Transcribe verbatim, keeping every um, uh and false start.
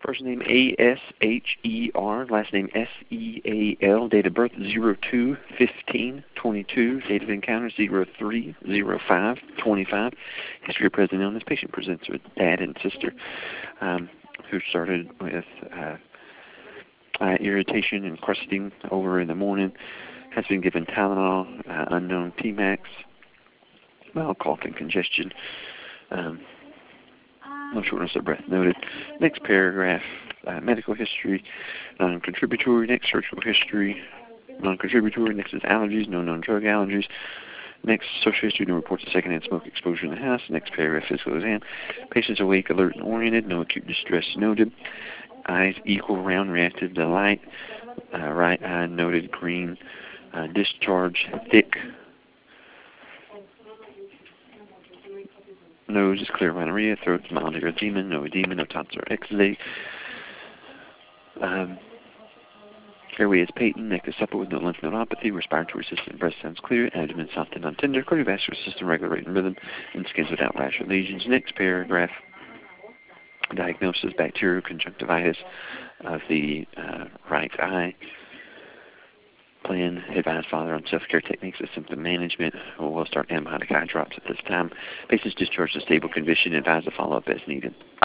First name A S H E R, last name S E A L, date of birth zero two fifteen twenty-two, date of encounter zero three zero five twenty-five. History of present illness. Patient presents with dad and sister um, who started with uh, uh, irritation and crusting over in the morning. Has been given Tylenol, uh, unknown T max, mild cough and congestion. Um, no shortness of breath noted. Next paragraph, uh, medical history, non-contributory. Next, surgical history, non-contributory. Next is allergies, no known drug allergies. Next, social history, no reports of secondhand smoke exposure in the house. Next paragraph, physical exam. Patient's awake, alert, and oriented. No acute distress noted. Eyes equal, round, reactive to light. Uh, right eye noted green. Uh, discharge, thick. Nose is clear rhinorrhea. Throat is mild erythema. No edema, no tonsil or exudate. Um, airway is patent. Neck is supple with no lymph nodopathy. Respiratory system, breast sounds clear. Abdomen soft and untender. Cardiovascular system, regular rate and rhythm. And skin without rash or lesions. Next paragraph. Diagnosis, bacterial conjunctivitis of the uh, right eye. Plan, advise father on self-care techniques of symptom management. We'll, we'll start antibiotic eye drops at this time. Patients discharged to stable condition. Advise to follow up as needed.